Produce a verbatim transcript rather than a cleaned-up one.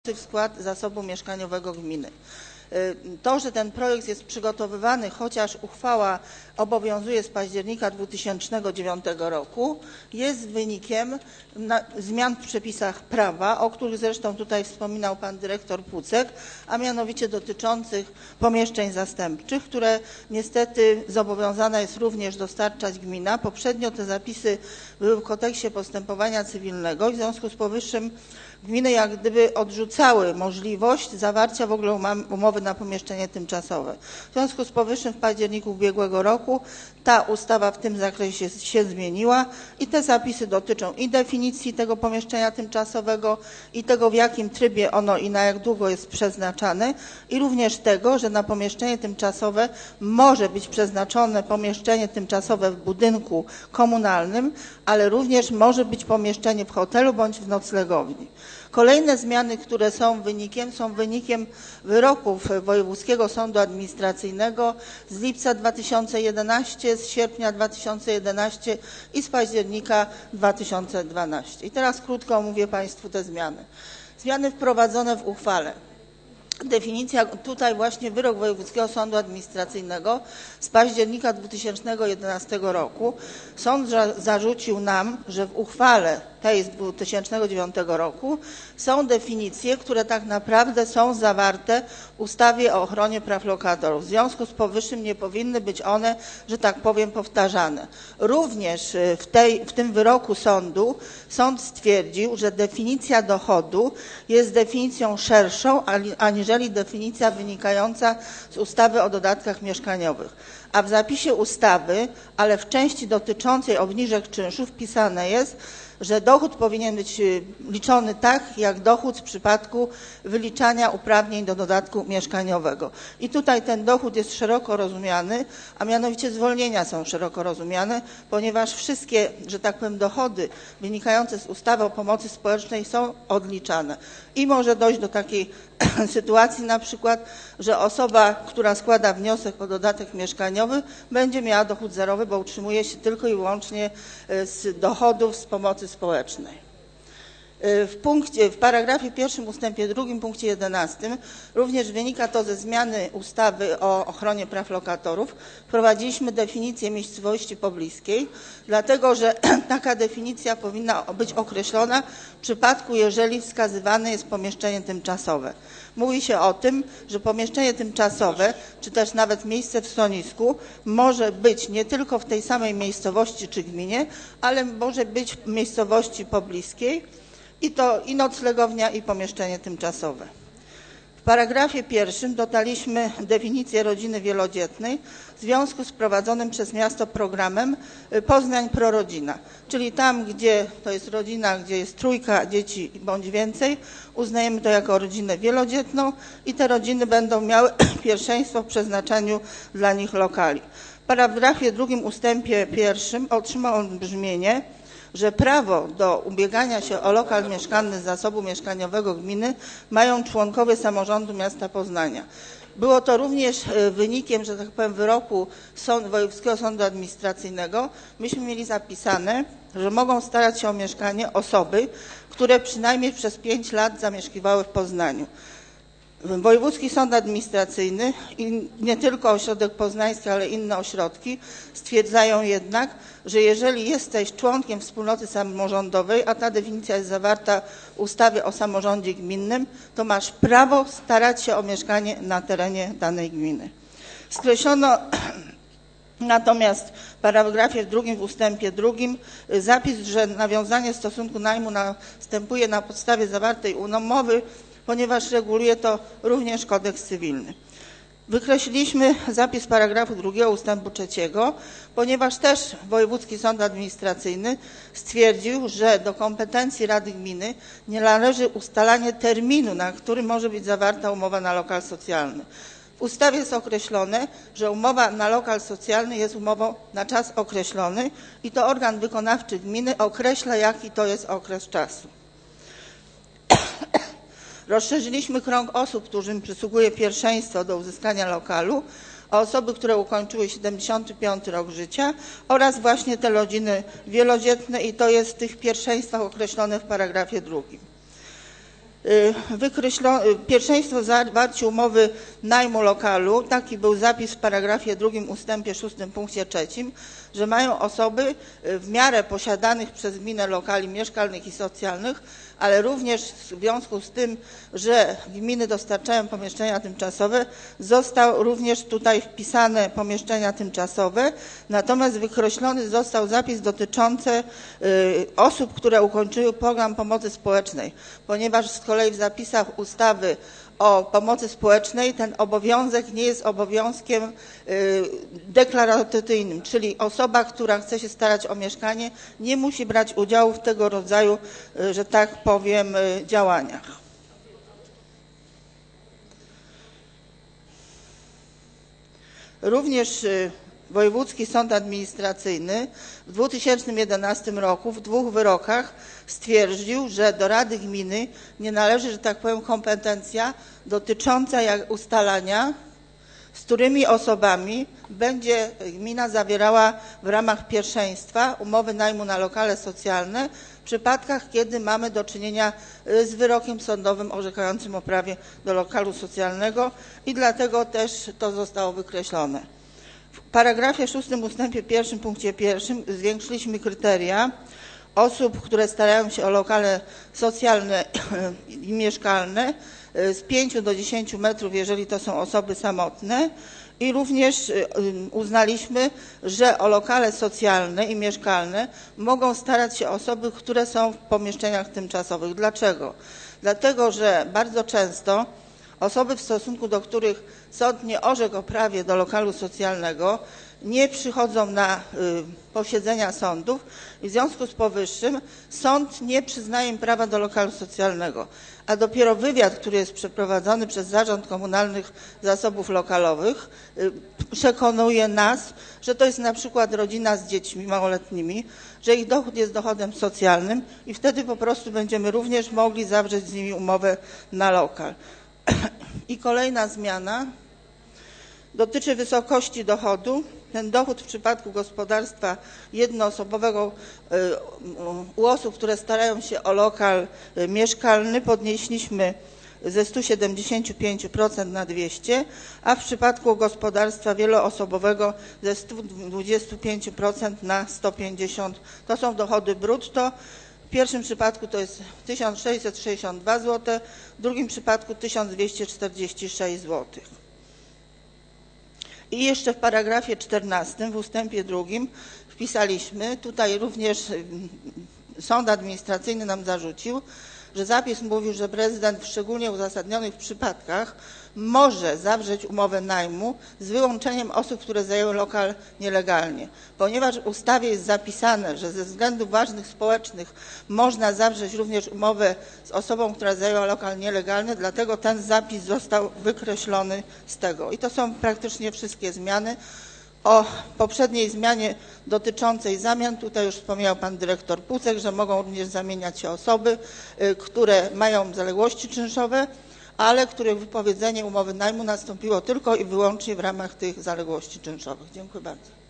w skład zasobu mieszkaniowego gminy. To, że ten projekt jest przygotowywany, chociaż uchwała obowiązuje z października dwa tysiące dziewiątego roku, jest wynikiem zmian w przepisach prawa, o których zresztą tutaj wspominał pan dyrektor Pucek, a mianowicie dotyczących pomieszczeń zastępczych, które niestety zobowiązana jest również dostarczać gmina. Poprzednio te zapisy były w kodeksie postępowania cywilnego i w związku z powyższym gminy jak gdyby odrzucały możliwość zawarcia w ogóle umowy na pomieszczenie tymczasowe. W związku z powyższym w październiku ubiegłego roku ta ustawa w tym zakresie się zmieniła i te zapisy dotyczą i definicji tego pomieszczenia tymczasowego i tego, w jakim trybie ono i na jak długo jest przeznaczane, i również tego, że na pomieszczenie tymczasowe może być przeznaczone pomieszczenie tymczasowe w budynku komunalnym, ale również może być pomieszczenie w hotelu bądź w noclegowni. Kolejne zmiany, które są wynikiem, są wynikiem wyroków Wojewódzkiego Sądu Administracyjnego z lipca dwa tysiące jedenastego, z sierpnia dwa tysiące jedenastego i z października dwa tysiące dwunastego. I teraz krótko omówię państwu te zmiany. Zmiany wprowadzone w uchwale. Definicja, tutaj właśnie wyrok Wojewódzkiego Sądu Administracyjnego z października dwa tysiące jedenastego roku. Sąd zarzucił nam, że w uchwale tej z dwa tysiące dziewiątego roku są definicje, które tak naprawdę są zawarte w ustawie o ochronie praw lokatorów. W związku z powyższym nie powinny być one, że tak powiem, powtarzane. Również w, tej, w tym wyroku sądu sąd stwierdził, że definicja dochodu jest definicją szerszą aniżeli definicja wynikająca z ustawy o dodatkach mieszkaniowych. A w zapisie ustawy, ale w części dotyczącej obniżek czynszu wpisane jest, że dochód powinien być liczony tak, jak dochód w przypadku wyliczania uprawnień do dodatku mieszkaniowego. I tutaj ten dochód jest szeroko rozumiany, a mianowicie zwolnienia są szeroko rozumiane, ponieważ wszystkie, że tak powiem, dochody wynikające z ustawy o pomocy społecznej są odliczane. I może dojść do takiej sytuacji na przykład, że osoba, która składa wniosek o dodatek mieszkaniowy, będzie miała dochód zerowy, bo utrzymuje się tylko i wyłącznie z dochodów z pomocy społecznej. W, punkcie, w paragrafie pierwszym ustępie drugim punkcie jedenastym również wynika to ze zmiany ustawy o ochronie praw lokatorów. Wprowadziliśmy definicję miejscowości pobliskiej, dlatego że taka definicja powinna być określona w przypadku, jeżeli wskazywane jest pomieszczenie tymczasowe. Mówi się o tym, że pomieszczenie tymczasowe, czy też nawet miejsce w schronisku może być nie tylko w tej samej miejscowości czy gminie, ale może być w miejscowości pobliskiej, i to i noclegownia, i pomieszczenie tymczasowe. W paragrafie pierwszym dodaliśmy definicję rodziny wielodzietnej w związku z prowadzonym przez miasto programem Poznań Prorodzina, czyli tam, gdzie to jest rodzina, gdzie jest trójka dzieci bądź więcej, uznajemy to jako rodzinę wielodzietną i te rodziny będą miały pierwszeństwo w przeznaczeniu dla nich lokali. W paragrafie drugim ustępie pierwszym otrzymał on brzmienie, że prawo do ubiegania się o lokal mieszkalny z zasobu mieszkaniowego gminy mają członkowie samorządu miasta Poznania. Było to również wynikiem, że tak powiem, wyroku Sąd, Wojewódzkiego Sądu Administracyjnego. Myśmy mieli zapisane, że mogą starać się o mieszkanie osoby, które przynajmniej przez pięć lat zamieszkiwały w Poznaniu. Wojewódzki Sąd Administracyjny i nie tylko ośrodek poznański, ale inne ośrodki stwierdzają jednak, że jeżeli jesteś członkiem wspólnoty samorządowej, a ta definicja jest zawarta w ustawie o samorządzie gminnym, to masz prawo starać się o mieszkanie na terenie danej gminy. Skreślono natomiast w paragrafie drugim w ustępie drugim zapis, że nawiązanie stosunku najmu następuje na podstawie zawartej umowy, ponieważ reguluje to również kodeks cywilny. Wykreśliliśmy zapis paragrafu drugiego ustępu trzeciego, ponieważ też Wojewódzki Sąd Administracyjny stwierdził, że do kompetencji Rady Gminy nie należy ustalanie terminu, na który może być zawarta umowa na lokal socjalny. W ustawie jest określone, że umowa na lokal socjalny jest umową na czas określony i to organ wykonawczy gminy określa, jaki to jest okres czasu. Rozszerzyliśmy krąg osób, którym przysługuje pierwszeństwo do uzyskania lokalu, o osoby, które ukończyły siedemdziesiąty piąty rok życia oraz właśnie te rodziny wielodzietne i to jest w tych pierwszeństwach określone w paragrafie drugim. wykreślono pierwszeństwo w zawarciu umowy najmu lokalu. Taki był zapis w paragrafie drugim ustępie szóstym punkcie trzecim, że mają osoby w miarę posiadanych przez gminę lokali mieszkalnych i socjalnych, ale również w związku z tym, że gminy dostarczają pomieszczenia tymczasowe, został również tutaj wpisane pomieszczenia tymczasowe, natomiast wykreślony został zapis dotyczący osób, które ukończyły program pomocy społecznej, ponieważ z kolei w zapisach ustawy o pomocy społecznej ten obowiązek nie jest obowiązkiem deklaracyjnym, czyli osoba, która chce się starać o mieszkanie, nie musi brać udziału w tego rodzaju, że tak powiem, działaniach. Również Wojewódzki Sąd Administracyjny w dwa tysiące jedenastym roku w dwóch wyrokach stwierdził, że do Rady Gminy nie należy, że tak powiem, kompetencja dotycząca ustalania, z którymi osobami będzie gmina zawierała w ramach pierwszeństwa umowy najmu na lokale socjalne w przypadkach, kiedy mamy do czynienia z wyrokiem sądowym orzekającym o prawie do lokalu socjalnego i dlatego też to zostało wykreślone. W paragrafie szóstym ustępie pierwszym punkcie pierwszym zwiększyliśmy kryteria osób, które starają się o lokale socjalne i mieszkalne z pięciu do dziesięciu metrów, jeżeli to są osoby samotne, i również uznaliśmy, że o lokale socjalne i mieszkalne mogą starać się osoby, które są w pomieszczeniach tymczasowych. Dlaczego? Dlatego, że bardzo często osoby, w stosunku do których sąd nie orzekł o prawie do lokalu socjalnego, nie przychodzą na posiedzenia sądów i w związku z powyższym sąd nie przyznaje im prawa do lokalu socjalnego. A dopiero wywiad, który jest przeprowadzony przez Zarząd Komunalnych Zasobów Lokalowych, przekonuje nas, że to jest na przykład rodzina z dziećmi małoletnimi, że ich dochód jest dochodem socjalnym i wtedy po prostu będziemy również mogli zawrzeć z nimi umowę na lokal. I kolejna zmiana dotyczy wysokości dochodu. Ten dochód w przypadku gospodarstwa jednoosobowego u osób, które starają się o lokal mieszkalny, podnieśliśmy ze stu siedemdziesięciu pięciu procent na dwieście, a w przypadku gospodarstwa wieloosobowego ze stu dwudziestu pięciu procent na sto pięćdziesiąt procent. To są dochody brutto. W pierwszym przypadku to jest tysiąc sześćset sześćdziesiąt dwa złote, w drugim przypadku tysiąc dwieście czterdzieści sześć złotych. I jeszcze w paragrafie czternastym w ustępie drugim wpisaliśmy, tutaj również Sąd Administracyjny nam zarzucił, że zapis mówił, że prezydent w szczególnie uzasadnionych przypadkach może zawrzeć umowę najmu z wyłączeniem osób, które zajęły lokal nielegalnie. Ponieważ w ustawie jest zapisane, że ze względów ważnych społecznych można zawrzeć również umowę z osobą, która zajęła lokal nielegalny, dlatego ten zapis został wykreślony z tego. I to są praktycznie wszystkie zmiany. O poprzedniej zmianie dotyczącej zamian, tutaj już wspomniał pan dyrektor Pucek, że mogą również zamieniać się osoby, które mają zaległości czynszowe, ale których wypowiedzenie umowy najmu nastąpiło tylko i wyłącznie w ramach tych zaległości czynszowych. Dziękuję bardzo.